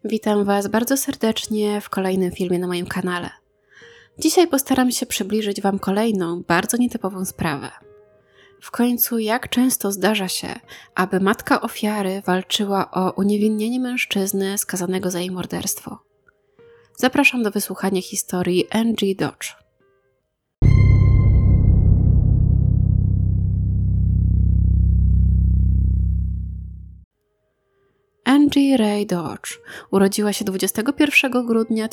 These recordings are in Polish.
Witam Was bardzo serdecznie w kolejnym filmie na moim kanale. Dzisiaj postaram się przybliżyć Wam kolejną, bardzo nietypową sprawę. W końcu, jak często zdarza się, aby matka ofiary walczyła o uniewinnienie mężczyzny skazanego za jej morderstwo? Zapraszam do wysłuchania historii Angie Dodge. Angie Ray Dodge urodziła się 21 grudnia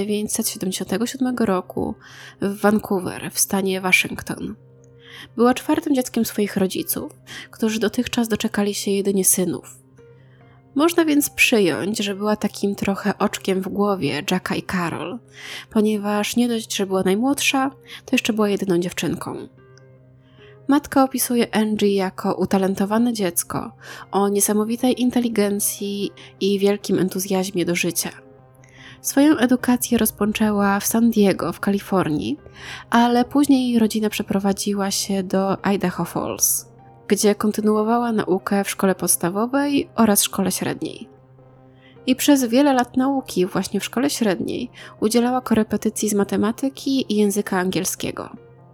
1977 roku w Vancouver w stanie Waszyngton. Była czwartym dzieckiem swoich rodziców, którzy dotychczas doczekali się jedynie synów. Można więc przyjąć, że była takim trochę oczkiem w głowie Jacka i Carol, ponieważ nie dość, że była najmłodsza, to jeszcze była jedyną dziewczynką. Matka opisuje Angie jako utalentowane dziecko o niesamowitej inteligencji i wielkim entuzjazmie do życia. Swoją edukację rozpoczęła w San Diego w Kalifornii, ale później jej rodzina przeprowadziła się do Idaho Falls, gdzie kontynuowała naukę w szkole podstawowej oraz szkole średniej. I przez wiele lat nauki właśnie w szkole średniej udzielała korepetycji z matematyki i języka angielskiego.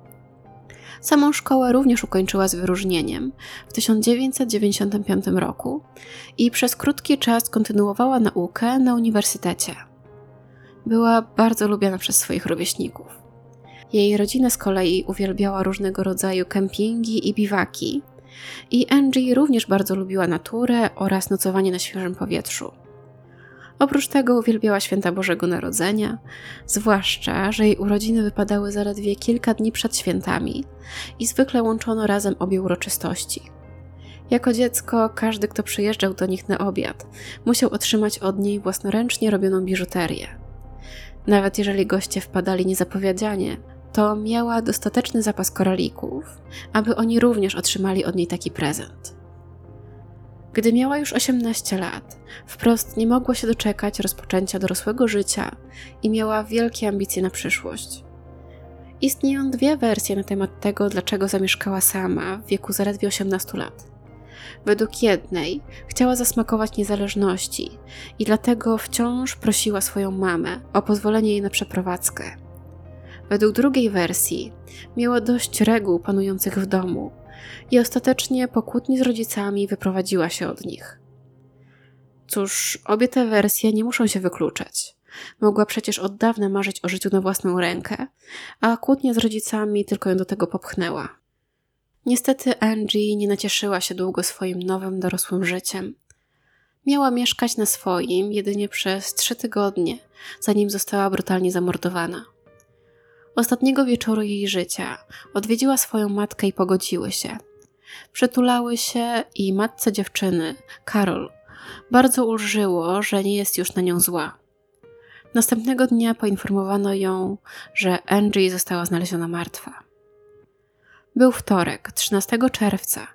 Samą szkołę również ukończyła z wyróżnieniem w 1995 roku i przez krótki czas kontynuowała naukę na uniwersytecie. Była bardzo lubiana przez swoich rówieśników. Jej rodzina z kolei uwielbiała różnego rodzaju kempingi i biwaki i Angie również bardzo lubiła naturę oraz nocowanie na świeżym powietrzu. Oprócz tego uwielbiała święta Bożego Narodzenia, zwłaszcza, że jej urodziny wypadały zaledwie kilka dni przed świętami i zwykle łączono razem obie uroczystości. Jako dziecko każdy, kto przyjeżdżał do nich na obiad, musiał otrzymać od niej własnoręcznie robioną biżuterię. Nawet jeżeli goście wpadali niezapowiedzianie, to miała dostateczny zapas koralików, aby oni również otrzymali od niej taki prezent. Gdy miała już 18 lat, wprost nie mogła się doczekać rozpoczęcia dorosłego życia i miała wielkie ambicje na przyszłość. Istnieją dwie wersje na temat tego, dlaczego zamieszkała sama w wieku zaledwie 18 lat. Według jednej chciała zasmakować niezależności i dlatego wciąż prosiła swoją mamę o pozwolenie jej na przeprowadzkę. Według drugiej wersji miała dość reguł panujących w domu i ostatecznie po kłótni z rodzicami wyprowadziła się od nich. Cóż, obie te wersje nie muszą się wykluczać. Mogła przecież od dawna marzyć o życiu na własną rękę, a kłótnia z rodzicami tylko ją do tego popchnęła. Niestety Angie nie nacieszyła się długo swoim nowym, dorosłym życiem. Miała mieszkać na swoim jedynie przez 3 tygodnie, zanim została brutalnie zamordowana. Ostatniego wieczoru jej życia odwiedziła swoją matkę i pogodziły się. Przytulały się i matce dziewczyny, Carol, bardzo ulżyło, że nie jest już na nią zła. Następnego dnia poinformowano ją, że Angie została znaleziona martwa. Był wtorek, 13 czerwca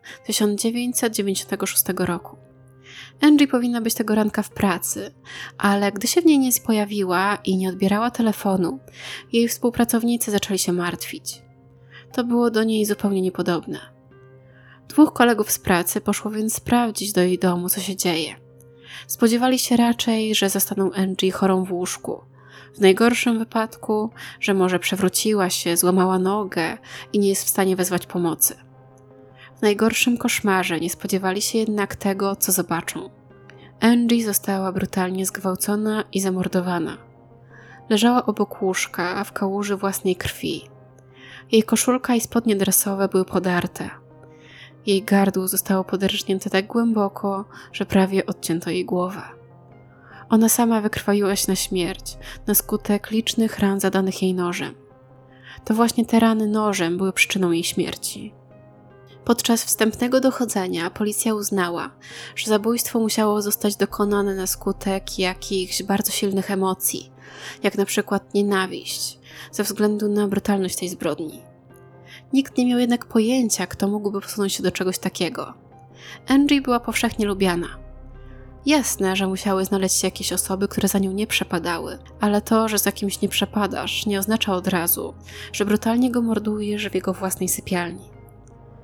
1996 roku. Angie powinna być tego ranka w pracy, ale gdy się w niej nie pojawiła i nie odbierała telefonu, jej współpracownicy zaczęli się martwić. To było do niej zupełnie niepodobne. 2 kolegów z pracy poszło więc sprawdzić do jej domu, co się dzieje. Spodziewali się raczej, że zastaną Angie chorą w łóżku. W najgorszym wypadku, że może przewróciła się, złamała nogę i nie jest w stanie wezwać pomocy. W najgorszym koszmarze nie spodziewali się jednak tego, co zobaczą. Angie została brutalnie zgwałcona i zamordowana. Leżała obok łóżka w kałuży własnej krwi. Jej koszulka i spodnie dresowe były podarte. Jej gardło zostało poderżnięte tak głęboko, że prawie odcięto jej głowę. Ona sama wykrwawiła się na śmierć na skutek licznych ran zadanych jej nożem. To właśnie te rany nożem były przyczyną jej śmierci. Podczas wstępnego dochodzenia policja uznała, że zabójstwo musiało zostać dokonane na skutek jakichś bardzo silnych emocji, jak na przykład nienawiść, ze względu na brutalność tej zbrodni. Nikt nie miał jednak pojęcia, kto mógłby posunąć się do czegoś takiego. Angie była powszechnie lubiana. Jasne, że musiały znaleźć się jakieś osoby, które za nią nie przepadały, ale to, że za kimś nie przepadasz, nie oznacza od razu, że brutalnie go mordujesz w jego własnej sypialni.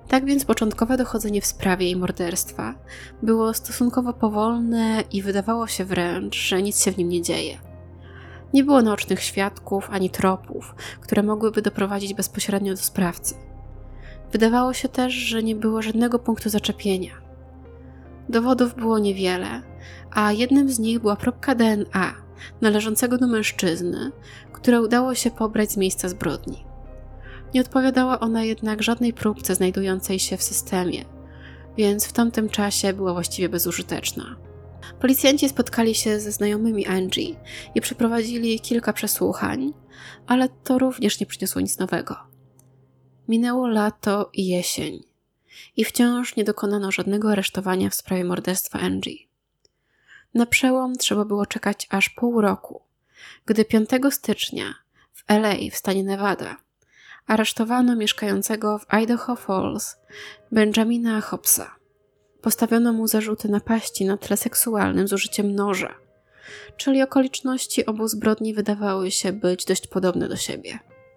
Tak więc początkowe dochodzenie w sprawie jej morderstwa było stosunkowo powolne i wydawało się wręcz, że nic się w nim nie dzieje. Nie było naocznych świadków ani tropów, które mogłyby doprowadzić bezpośrednio do sprawcy. Wydawało się też, że nie było żadnego punktu zaczepienia. Dowodów było niewiele, a jednym z nich była próbka DNA należącego do mężczyzny, które udało się pobrać z miejsca zbrodni. Nie odpowiadała ona jednak żadnej próbce znajdującej się w systemie, więc w tamtym czasie była właściwie bezużyteczna. Policjanci spotkali się ze znajomymi Angie i przeprowadzili kilka przesłuchań, ale to również nie przyniosło nic nowego. Minęło lato i jesień i wciąż nie dokonano żadnego aresztowania w sprawie morderstwa Angie. Na przełom trzeba było czekać aż pół roku, gdy 5 stycznia w LA w stanie Nevada aresztowano mieszkającego w Idaho Falls Benjamina Hobbsa. Postawiono mu zarzuty napaści na tle seksualnym z użyciem noża, czyli okoliczności obu zbrodni wydawały się być dość podobne do siebie.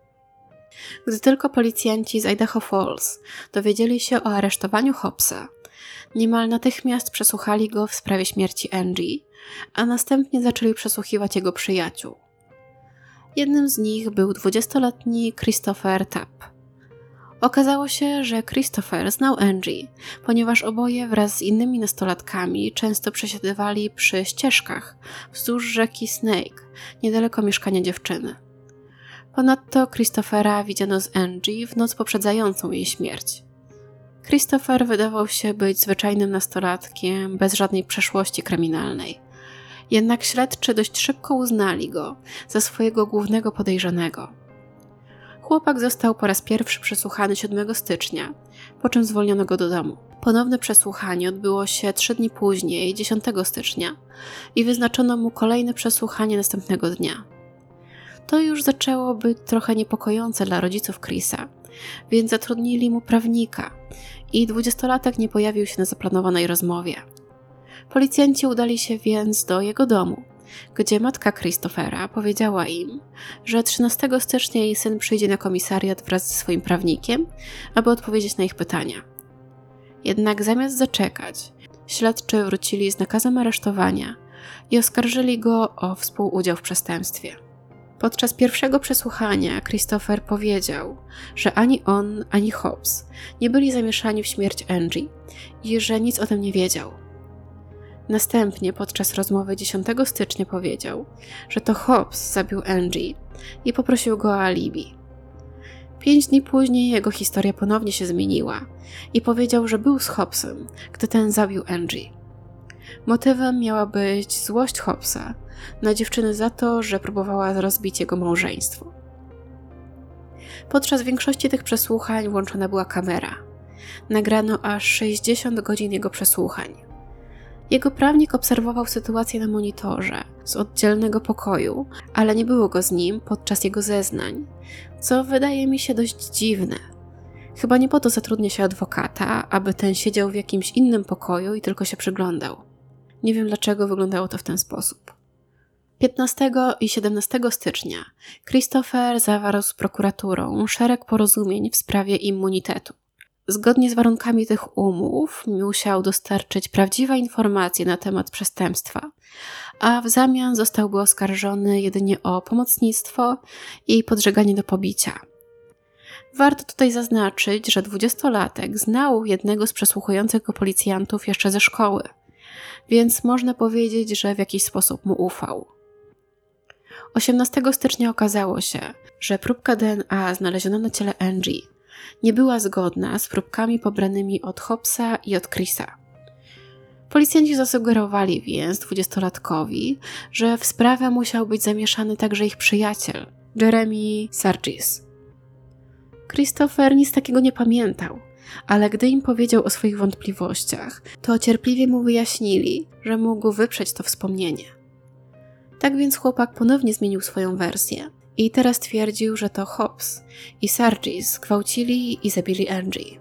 Gdy tylko policjanci z Idaho Falls dowiedzieli się o aresztowaniu Hobbsa, niemal natychmiast przesłuchali go w sprawie śmierci Angie, a następnie zaczęli przesłuchiwać jego przyjaciół. Jednym z nich był 20-letni Christopher Tapp. Okazało się, że Christopher znał Angie, ponieważ oboje wraz z innymi nastolatkami często przesiadywali przy ścieżkach wzdłuż rzeki Snake, niedaleko mieszkania dziewczyny. Ponadto Christophera widziano z Angie w noc poprzedzającą jej śmierć. Christopher wydawał się być zwyczajnym nastolatkiem bez żadnej przeszłości kryminalnej. Jednak śledczy dość szybko uznali go za swojego głównego podejrzanego. Chłopak został po raz pierwszy przesłuchany 7 stycznia, po czym zwolniono go do domu. Ponowne przesłuchanie odbyło się 3 dni później, 10 stycznia, i wyznaczono mu kolejne przesłuchanie następnego dnia. To już zaczęło być trochę niepokojące dla rodziców Chrisa, więc zatrudnili mu prawnika i 20-latek nie pojawił się na zaplanowanej rozmowie. Policjanci udali się więc do jego domu, gdzie matka Christophera powiedziała im, że 13 stycznia jej syn przyjdzie na komisariat wraz ze swoim prawnikiem, aby odpowiedzieć na ich pytania. Jednak zamiast zaczekać, śledczy wrócili z nakazem aresztowania i oskarżyli go o współudział w przestępstwie. Podczas pierwszego przesłuchania Christopher powiedział, że ani on, ani Hobbs nie byli zamieszani w śmierć Angie i że nic o tym nie wiedział. Następnie podczas rozmowy 10 stycznia powiedział, że to Hobbs zabił Angie i poprosił go o alibi. 5 dni później jego historia ponownie się zmieniła i powiedział, że był z Hobbsem, gdy ten zabił Angie. Motywem miała być złość Hobbsa na dziewczynę za to, że próbowała rozbić jego małżeństwo. Podczas większości tych przesłuchań włączona była kamera. Nagrano aż 60 godzin jego przesłuchań. Jego prawnik obserwował sytuację na monitorze z oddzielnego pokoju, ale nie było go z nim podczas jego zeznań, co wydaje mi się dość dziwne. Chyba nie po to zatrudnia się adwokata, aby ten siedział w jakimś innym pokoju i tylko się przyglądał. Nie wiem, dlaczego wyglądało to w ten sposób. 15 i 17 stycznia Christopher zawarł z prokuraturą szereg porozumień w sprawie immunitetu. Zgodnie z warunkami tych umów musiał dostarczyć prawdziwe informacje na temat przestępstwa, a w zamian zostałby oskarżony jedynie o pomocnictwo i podżeganie do pobicia. Warto tutaj zaznaczyć, że 20-latek znał jednego z przesłuchujących go policjantów jeszcze ze szkoły, więc można powiedzieć, że w jakiś sposób mu ufał. 18 stycznia okazało się, że próbka DNA znaleziona na ciele Angie nie była zgodna z próbkami pobranymi od Hobbsa i od Chrisa. Policjanci zasugerowali więc 20-latkowi, że w sprawę musiał być zamieszany także ich przyjaciel, Jeremy Sargis. Christopher nic takiego nie pamiętał, ale gdy im powiedział o swoich wątpliwościach, to cierpliwie mu wyjaśnili, że mógł wyprzeć to wspomnienie. Tak więc chłopak ponownie zmienił swoją wersję i teraz twierdził, że to Hobbs i Sargis zgwałcili i zabili Angie.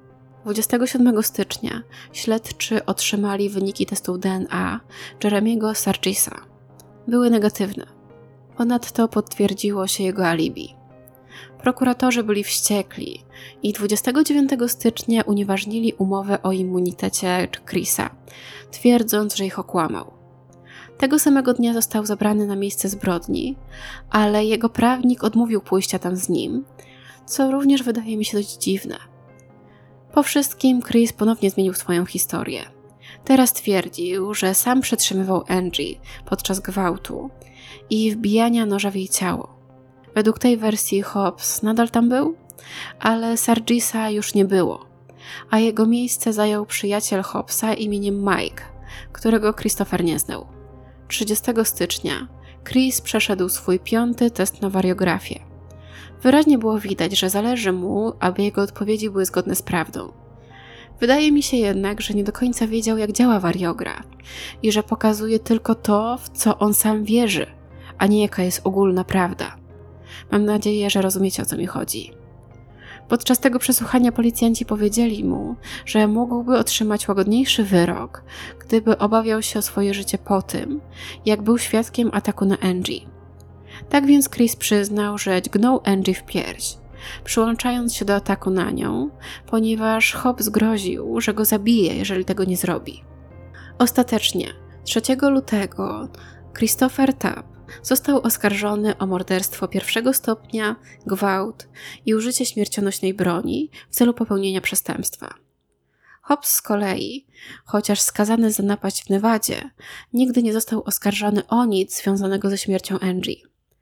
27 stycznia śledczy otrzymali wyniki testów DNA Jeremiego Sargisa. Były negatywne. Ponadto potwierdziło się jego alibi. Prokuratorzy byli wściekli i 29 stycznia unieważnili umowę o immunitecie Chrisa, twierdząc, że ich okłamał. Tego samego dnia został zabrany na miejsce zbrodni, ale jego prawnik odmówił pójścia tam z nim, co również wydaje mi się dość dziwne. Po wszystkim Chris ponownie zmienił swoją historię. Teraz twierdził, że sam przetrzymywał Angie podczas gwałtu i wbijania noża w jej ciało. Według tej wersji Hobbs nadal tam był, ale Sargisa już nie było, a jego miejsce zajął przyjaciel Hobbsa imieniem Mike, którego Christopher nie znał. 30 stycznia Chris przeszedł swój 5. test na wariografię. Wyraźnie było widać, że zależy mu, aby jego odpowiedzi były zgodne z prawdą. Wydaje mi się jednak, że nie do końca wiedział, jak działa wariograf i że pokazuje tylko to, w co on sam wierzy, a nie jaka jest ogólna prawda. Mam nadzieję, że rozumiecie, o co mi chodzi. Podczas tego przesłuchania policjanci powiedzieli mu, że mógłby otrzymać łagodniejszy wyrok, gdyby obawiał się o swoje życie po tym, jak był świadkiem ataku na Angie. Tak więc Chris przyznał, że dźgnął Angie w pierś, przyłączając się do ataku na nią, ponieważ Hobbs groził, że go zabije, jeżeli tego nie zrobi. Ostatecznie 3 lutego Christopher Tapp został oskarżony o morderstwo 1. stopnia, gwałt i użycie śmiercionośnej broni w celu popełnienia przestępstwa. Hobbs z kolei, chociaż skazany za napaść w Nevadzie, nigdy nie został oskarżony o nic związanego ze śmiercią Angie.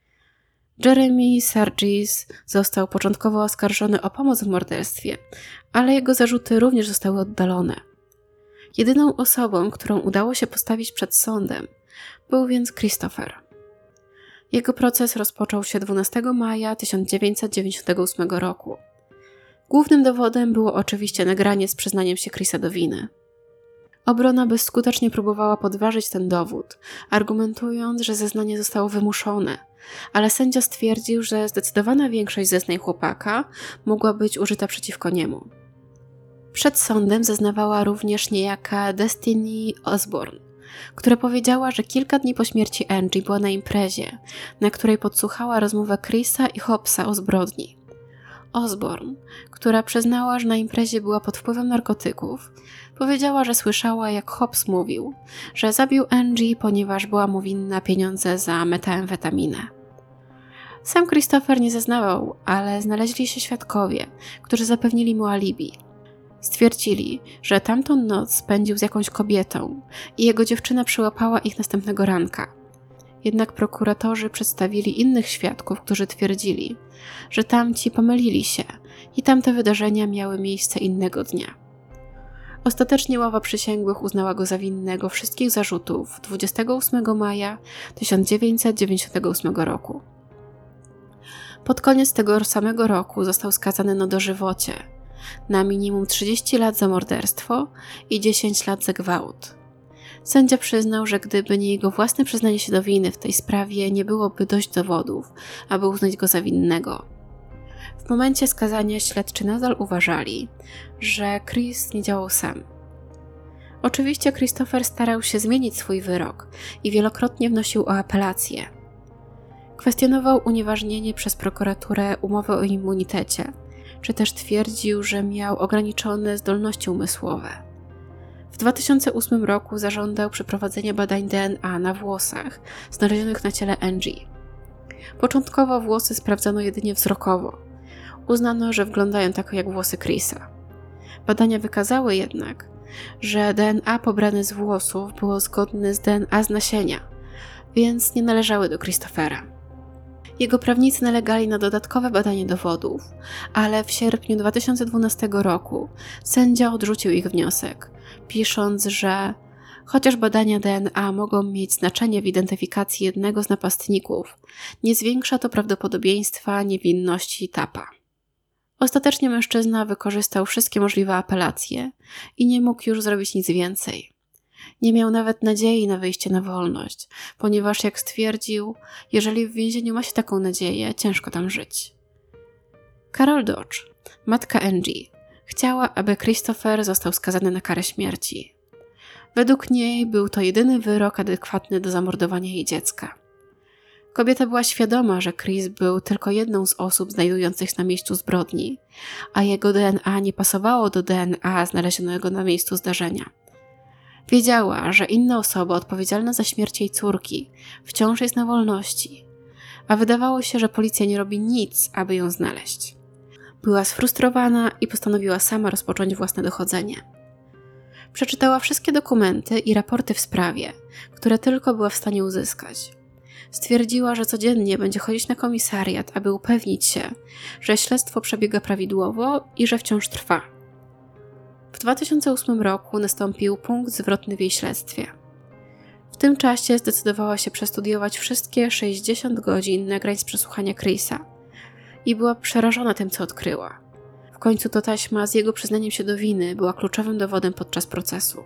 Jeremy Sargis został początkowo oskarżony o pomoc w morderstwie, ale jego zarzuty również zostały oddalone. Jedyną osobą, którą udało się postawić przed sądem, był więc Christopher. Jego proces rozpoczął się 12 maja 1998 roku. Głównym dowodem było oczywiście nagranie z przyznaniem się Chrisa do winy. Obrona bezskutecznie próbowała podważyć ten dowód, argumentując, że zeznanie zostało wymuszone, ale sędzia stwierdził, że zdecydowana większość zeznań chłopaka mogła być użyta przeciwko niemu. Przed sądem zeznawała również niejaka Destiny Osborne, która powiedziała, że kilka dni po śmierci Angie była na imprezie, na której podsłuchała rozmowę Chrisa i Hobbsa o zbrodni. Osborne, która przyznała, że na imprezie była pod wpływem narkotyków, powiedziała, że słyszała, jak Hobbs mówił, że zabił Angie, ponieważ była mu winna pieniądze za metamfetaminę. Sam Christopher nie zeznawał, ale znaleźli się świadkowie, którzy zapewnili mu alibi. Stwierdzili, że tamtą noc spędził z jakąś kobietą i jego dziewczyna przyłapała ich następnego ranka. Jednak prokuratorzy przedstawili innych świadków, którzy twierdzili, że tamci pomylili się i tamte wydarzenia miały miejsce innego dnia. Ostatecznie ława przysięgłych uznała go za winnego wszystkich zarzutów 28 maja 1998 roku. Pod koniec tego samego roku został skazany na dożywocie, na minimum 30 lat za morderstwo i 10 lat za gwałt. Sędzia przyznał, że gdyby nie jego własne przyznanie się do winy w tej sprawie, nie byłoby dość dowodów, aby uznać go za winnego. W momencie skazania śledczy nadal uważali, że Chris nie działał sam. Oczywiście Christopher starał się zmienić swój wyrok i wielokrotnie wnosił o apelację. Kwestionował unieważnienie przez prokuraturę umowy o immunitecie, czy też twierdził, że miał ograniczone zdolności umysłowe. W 2008 roku zażądał przeprowadzenia badań DNA na włosach znalezionych na ciele Angie. Początkowo włosy sprawdzano jedynie wzrokowo. Uznano, że wyglądają tak jak włosy Chrisa. Badania wykazały jednak, że DNA pobrane z włosów było zgodne z DNA z nasienia, więc nie należały do Christophera. Jego prawnicy nalegali na dodatkowe badanie dowodów, ale w sierpniu 2012 roku sędzia odrzucił ich wniosek, pisząc, że chociaż badania DNA mogą mieć znaczenie w identyfikacji jednego z napastników, nie zwiększa to prawdopodobieństwa niewinności Tappa. Ostatecznie mężczyzna wykorzystał wszystkie możliwe apelacje i nie mógł już zrobić nic więcej. Nie miał nawet nadziei na wyjście na wolność, ponieważ, jak stwierdził, jeżeli w więzieniu ma się taką nadzieję, ciężko tam żyć. Carol Dodge, matka Angie, chciała, aby Christopher został skazany na karę śmierci. Według niej był to jedyny wyrok adekwatny do zamordowania jej dziecka. Kobieta była świadoma, że Chris był tylko jedną z osób znajdujących się na miejscu zbrodni, a jego DNA nie pasowało do DNA znalezionego na miejscu zdarzenia. Wiedziała, że inna osoba odpowiedzialna za śmierć jej córki wciąż jest na wolności, a wydawało się, że policja nie robi nic, aby ją znaleźć. Była sfrustrowana i postanowiła sama rozpocząć własne dochodzenie. Przeczytała wszystkie dokumenty i raporty w sprawie, które tylko była w stanie uzyskać. Stwierdziła, że codziennie będzie chodzić na komisariat, aby upewnić się, że śledztwo przebiega prawidłowo i że wciąż trwa. W 2008 roku nastąpił punkt zwrotny w jej śledztwie. W tym czasie zdecydowała się przestudiować wszystkie 60 godzin nagrań z przesłuchania Chrisa i była przerażona tym, co odkryła. W końcu to taśma z jego przyznaniem się do winy była kluczowym dowodem podczas procesu.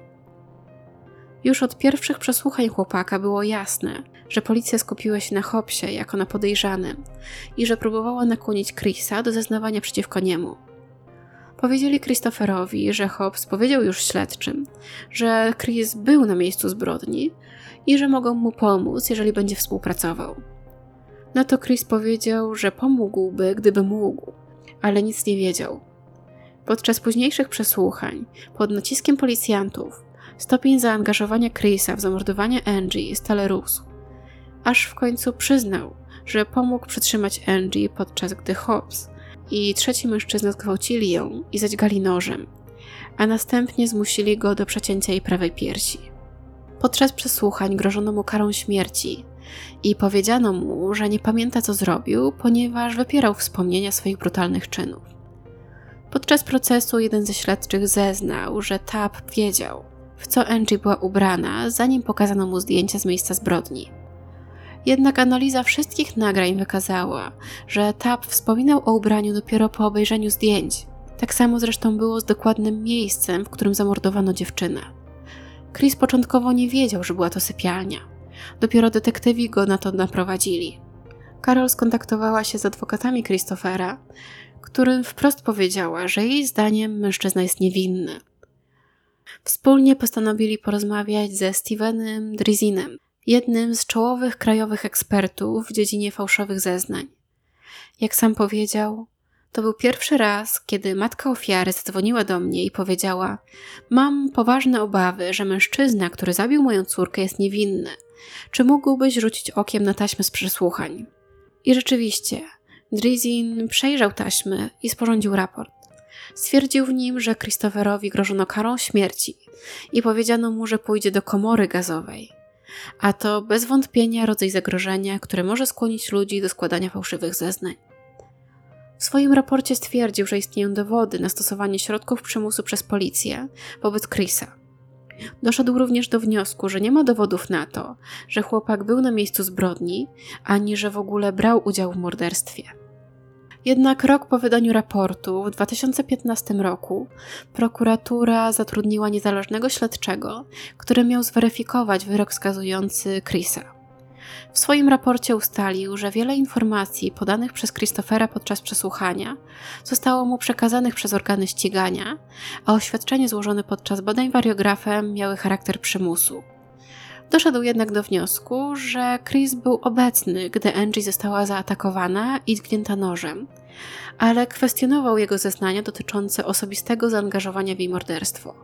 Już od pierwszych przesłuchań chłopaka było jasne, że policja skupiła się na Hobbsie jako na podejrzanym i że próbowała nakłonić Chrisa do zeznawania przeciwko niemu. Powiedzieli Christopherowi, że Hobbs powiedział już śledczym, że Chris był na miejscu zbrodni i że mogą mu pomóc, jeżeli będzie współpracował. Na to Chris powiedział, że pomógłby, gdyby mógł, ale nic nie wiedział. Podczas późniejszych przesłuchań, pod naciskiem policjantów, stopień zaangażowania Chrisa w zamordowanie Angie stale rósł, aż w końcu przyznał, że pomógł przytrzymać Angie, podczas gdy Hobbs i trzeci mężczyzna zgwałcili ją i zadźgali nożem, a następnie zmusili go do przecięcia jej prawej piersi. Podczas przesłuchań grożono mu karą śmierci i powiedziano mu, że nie pamięta, co zrobił, ponieważ wypierał wspomnienia swoich brutalnych czynów. Podczas procesu jeden ze śledczych zeznał, że Tapp wiedział, w co Angie była ubrana, zanim pokazano mu zdjęcia z miejsca zbrodni. Jednak analiza wszystkich nagrań wykazała, że Tapp wspominał o ubraniu dopiero po obejrzeniu zdjęć. Tak samo zresztą było z dokładnym miejscem, w którym zamordowano dziewczynę. Chris początkowo nie wiedział, że była to sypialnia. Dopiero detektywi go na to naprowadzili. Carol skontaktowała się z adwokatami Christophera, którym wprost powiedziała, że jej zdaniem mężczyzna jest niewinny. Wspólnie postanowili porozmawiać ze Stevenem Drizinem, jednym z czołowych krajowych ekspertów w dziedzinie fałszowych zeznań. Jak sam powiedział, to był pierwszy raz, kiedy matka ofiary zadzwoniła do mnie i powiedziała: mam poważne obawy, że mężczyzna, który zabił moją córkę, jest niewinny. Czy mógłbyś rzucić okiem na taśmę z przesłuchań? I rzeczywiście, Drizin przejrzał taśmy i sporządził raport. Stwierdził w nim, że Christopherowi grożono karą śmierci i powiedziano mu, że pójdzie do komory gazowej. A to bez wątpienia rodzaj zagrożenia, które może skłonić ludzi do składania fałszywych zeznań. W swoim raporcie stwierdził, że istnieją dowody na stosowanie środków przymusu przez policję wobec Chrisa. Doszedł również do wniosku, że nie ma dowodów na to, że chłopak był na miejscu zbrodni, ani że w ogóle brał udział w morderstwie. Jednak rok po wydaniu raportu, w 2015 roku, prokuratura zatrudniła niezależnego śledczego, który miał zweryfikować wyrok skazujący Chrisa. W swoim raporcie ustalił, że wiele informacji podanych przez Christophera podczas przesłuchania zostało mu przekazanych przez organy ścigania, a oświadczenia złożone podczas badań wariografem miały charakter przymusu. Doszedł jednak do wniosku, że Chris był obecny, gdy Angie została zaatakowana i dźgnięta nożem, ale kwestionował jego zeznania dotyczące osobistego zaangażowania w jej morderstwo.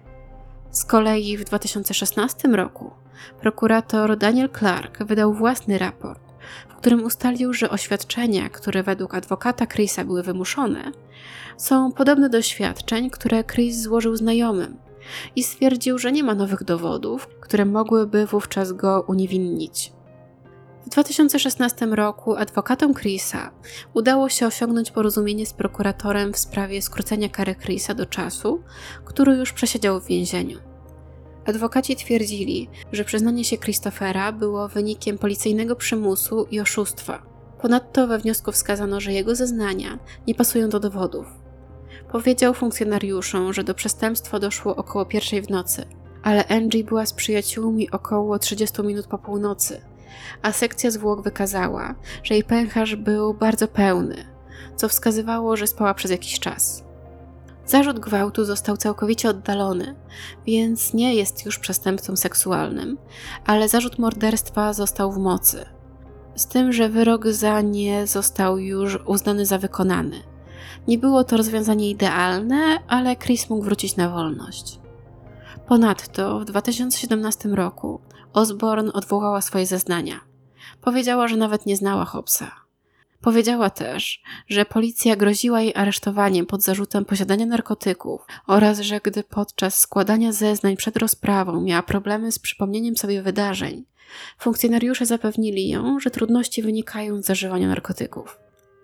Z kolei w 2016 roku prokurator Daniel Clark wydał własny raport, w którym ustalił, że oświadczenia, które według adwokata Chrisa były wymuszone, są podobne do oświadczeń, które Chris złożył znajomym, i stwierdził, że nie ma nowych dowodów, które mogłyby wówczas go uniewinnić. W 2016 roku adwokatom Chrisa udało się osiągnąć porozumienie z prokuratorem w sprawie skrócenia kary Chrisa do czasu, który już przesiedział w więzieniu. Adwokaci twierdzili, że przyznanie się Christophera było wynikiem policyjnego przymusu i oszustwa. Ponadto we wniosku wskazano, że jego zeznania nie pasują do dowodów. Powiedział funkcjonariuszom, że do przestępstwa doszło około 1:00 w nocy, ale Angie była z przyjaciółmi około 30 minut po północy, a sekcja zwłok wykazała, że jej pęcherz był bardzo pełny, co wskazywało, że spała przez jakiś czas. Zarzut gwałtu został całkowicie oddalony, więc nie jest już przestępstwem seksualnym, ale zarzut morderstwa został w mocy. z tym, że wyrok za nie został już uznany za wykonany. Nie było to rozwiązanie idealne, ale Chris mógł wrócić na wolność. Ponadto w 2017 roku Osborne odwołała swoje zeznania. Powiedziała, że nawet nie znała Hobbsa. Powiedziała też, że policja groziła jej aresztowaniem pod zarzutem posiadania narkotyków oraz, że gdy podczas składania zeznań przed rozprawą miała problemy z przypomnieniem sobie wydarzeń, funkcjonariusze zapewnili ją, że trudności wynikają z zażywania narkotyków.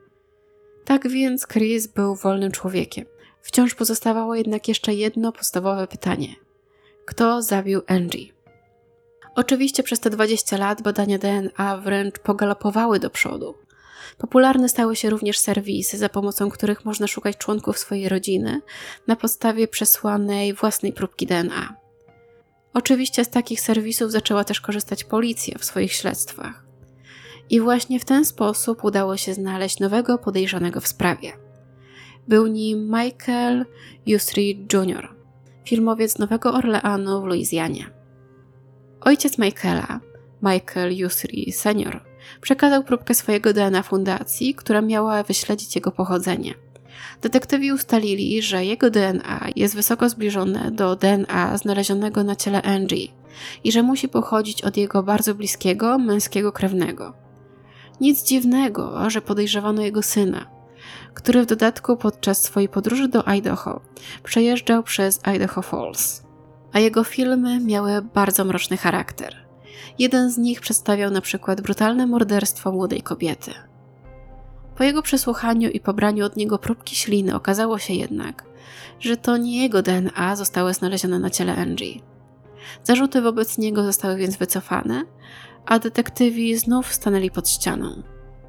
Tak więc Chris był wolnym człowiekiem. Wciąż pozostawało jednak jeszcze jedno podstawowe pytanie. Kto zabił Angie? Oczywiście przez te 20 lat badania DNA wręcz pogalopowały do przodu. Popularne stały się również serwisy, za pomocą których można szukać członków swojej rodziny na podstawie przesłanej własnej próbki DNA. Oczywiście z takich serwisów zaczęła też korzystać policja w swoich śledztwach. I właśnie w ten sposób udało się znaleźć nowego podejrzanego w sprawie. Był nim Michael Usry Jr., filmowiec z Nowego Orleanu w Luizjanie. Ojciec Michaela, Michael Usry Sr., przekazał próbkę swojego DNA fundacji, która miała wyśledzić jego pochodzenie. Detektywi ustalili, że jego DNA jest wysoko zbliżone do DNA znalezionego na ciele Angie i że musi pochodzić od jego bardzo bliskiego, męskiego krewnego. Nic dziwnego, że podejrzewano jego syna, który w dodatku podczas swojej podróży do Idaho przejeżdżał przez Idaho Falls, a jego filmy miały bardzo mroczny charakter. Jeden z nich przedstawiał na przykład brutalne morderstwo młodej kobiety. Po jego przesłuchaniu i pobraniu od niego próbki śliny okazało się jednak, że to nie jego DNA zostały znalezione na ciele Angie. Zarzuty wobec niego zostały więc wycofane, a detektywi znów stanęli pod ścianą.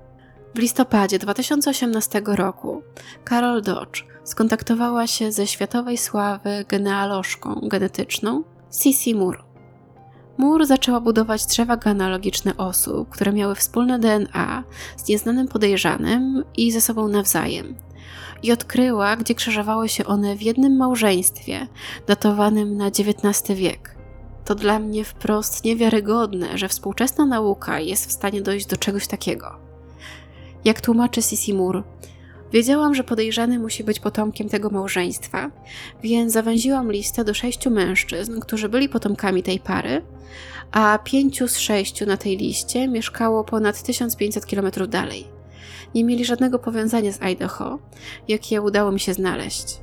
W listopadzie 2018 roku Carol Dodge skontaktowała się ze światowej sławy genealożką genetyczną Cissy Moore. Moore zaczęła budować drzewa genealogiczne osób, które miały wspólne DNA z nieznanym podejrzanym i ze sobą nawzajem. I odkryła, gdzie krzyżowały się one w jednym małżeństwie, datowanym na XIX wiek. To dla mnie wprost niewiarygodne, że współczesna nauka jest w stanie dojść do czegoś takiego. Jak tłumaczy Cissy Moore, wiedziałam, że podejrzany musi być potomkiem tego małżeństwa, więc zawęziłam listę do 6 mężczyzn, którzy byli potomkami tej pary, a 5 z 6 na tej liście mieszkało ponad 1500 km dalej. Nie mieli żadnego powiązania z Idaho, jakie udało mi się znaleźć.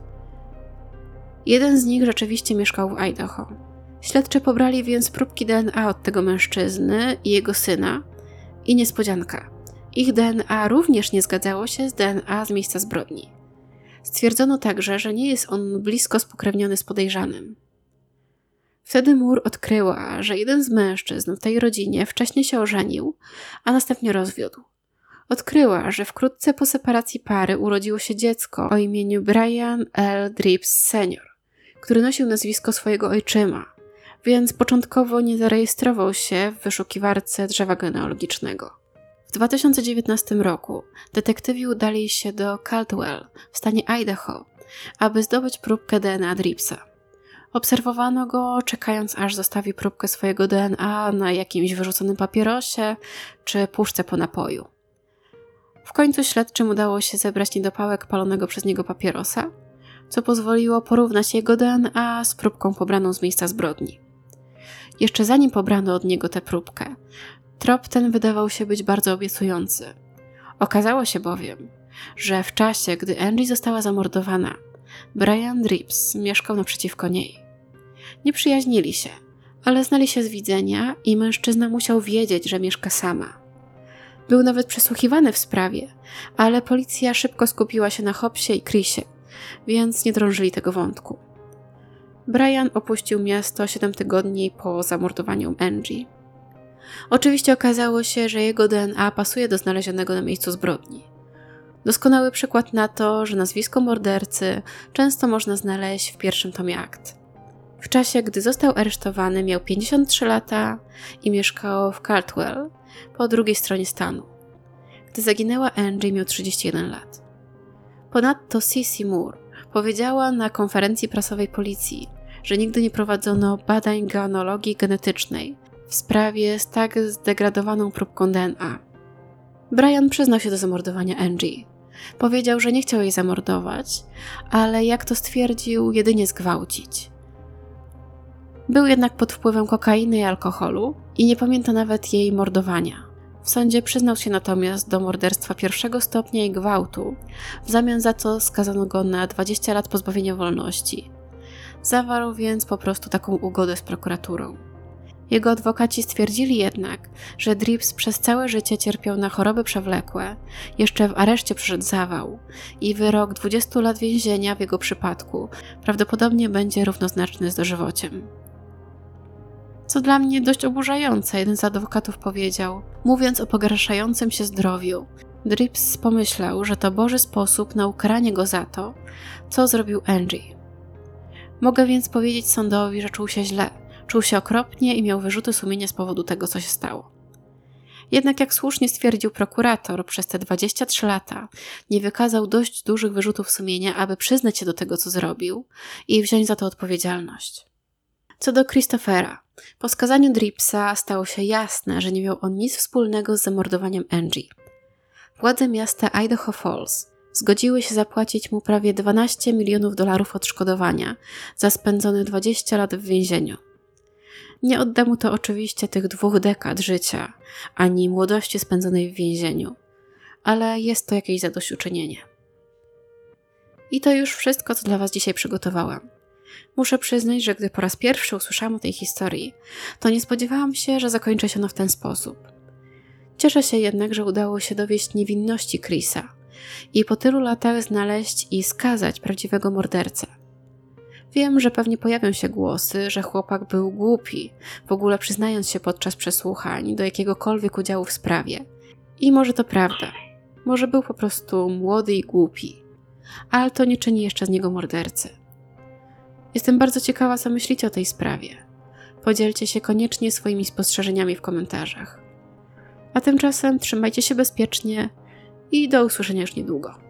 Jeden z nich rzeczywiście mieszkał w Idaho. Śledczy pobrali więc próbki DNA od tego mężczyzny i jego syna i niespodzianka. Ich DNA również nie zgadzało się z DNA z miejsca zbrodni. Stwierdzono także, że nie jest on blisko spokrewniony z podejrzanym. Wtedy Moore odkryła, że jeden z mężczyzn w tej rodzinie wcześniej się ożenił, a następnie rozwiódł. Odkryła, że wkrótce po separacji pary urodziło się dziecko o imieniu Brian L. Drips Sr., który nosił nazwisko swojego ojczyma, więc początkowo nie zarejestrował się w wyszukiwarce drzewa genealogicznego. W 2019 roku detektywi udali się do Caldwell w stanie Idaho, aby zdobyć próbkę DNA Dripsa. Obserwowano go, czekając aż zostawi próbkę swojego DNA na jakimś wyrzuconym papierosie czy puszce po napoju. W końcu śledczym udało się zebrać niedopałek palonego przez niego papierosa, co pozwoliło porównać jego DNA z próbką pobraną z miejsca zbrodni. Jeszcze zanim pobrano od niego tę próbkę, trop ten wydawał się być bardzo obiecujący. Okazało się bowiem, że w czasie, gdy Angie została zamordowana, Brian Drips mieszkał naprzeciwko niej. Nie przyjaźnili się, ale znali się z widzenia i mężczyzna musiał wiedzieć, że mieszka sama. Był nawet przesłuchiwany w sprawie, ale policja szybko skupiła się na Hobbsie i Chrisie, więc nie drążyli tego wątku. Brian opuścił miasto 7 tygodni po zamordowaniu Angie. Oczywiście okazało się, że jego DNA pasuje do znalezionego na miejscu zbrodni. Doskonały przykład na to, że nazwisko mordercy często można znaleźć w pierwszym tomie akt. W czasie, gdy został aresztowany, miał 53 lata i mieszkał w Caldwell, po drugiej stronie stanu. Gdy zaginęła Angie, miał 31 lat. Ponadto Cissy Moore powiedziała na konferencji prasowej policji, że nigdy nie prowadzono badań genealogii genetycznej w sprawie z tak zdegradowaną próbką DNA. Brian przyznał się do zamordowania Angie. Powiedział, że nie chciał jej zamordować, ale jak to stwierdził, jedynie zgwałcić. Był jednak pod wpływem kokainy i alkoholu i nie pamięta nawet jej mordowania. W sądzie przyznał się natomiast do morderstwa pierwszego stopnia i gwałtu, w zamian za co skazano go na 20 lat pozbawienia wolności. Zawarł więc po prostu taką ugodę z prokuraturą. Jego adwokaci stwierdzili jednak, że Drips przez całe życie cierpiał na choroby przewlekłe, jeszcze w areszcie przeszedł zawał i wyrok 20 lat więzienia w jego przypadku prawdopodobnie będzie równoznaczny z dożywociem. Co dla mnie dość oburzające, jeden z adwokatów powiedział, mówiąc o pogarszającym się zdrowiu. Drips pomyślał, że to Boży sposób na ukaranie go za to, co zrobił Angie. Mogę więc powiedzieć sądowi, że czuł się źle, czuł się okropnie i miał wyrzuty sumienia z powodu tego, co się stało. Jednak jak słusznie stwierdził prokurator, przez te 23 lata nie wykazał dość dużych wyrzutów sumienia, aby przyznać się do tego, co zrobił i wziąć za to odpowiedzialność. Co do Christophera, po skazaniu Dripsa stało się jasne, że nie miał on nic wspólnego z zamordowaniem Angie. Władze miasta Idaho Falls zgodziły się zapłacić mu prawie $12 milionów odszkodowania za spędzone 20 lat w więzieniu. Nie odda mu to oczywiście tych 2 dekad życia, ani młodości spędzonej w więzieniu, ale jest to jakieś zadośćuczynienie. I to już wszystko, co dla Was dzisiaj przygotowałam. Muszę przyznać, że gdy po raz pierwszy usłyszałam o tej historii, to nie spodziewałam się, że zakończy się ona w ten sposób. Cieszę się jednak, że udało się dowieść niewinności Chrisa i po tylu latach znaleźć i skazać prawdziwego mordercę. Wiem, że pewnie pojawią się głosy, że chłopak był głupi, w ogóle przyznając się podczas przesłuchań do jakiegokolwiek udziału w sprawie. I może to prawda. Może był po prostu młody i głupi. Ale to nie czyni jeszcze z niego mordercy. Jestem bardzo ciekawa, co myślicie o tej sprawie. Podzielcie się koniecznie swoimi spostrzeżeniami w komentarzach. A tymczasem trzymajcie się bezpiecznie i do usłyszenia już niedługo.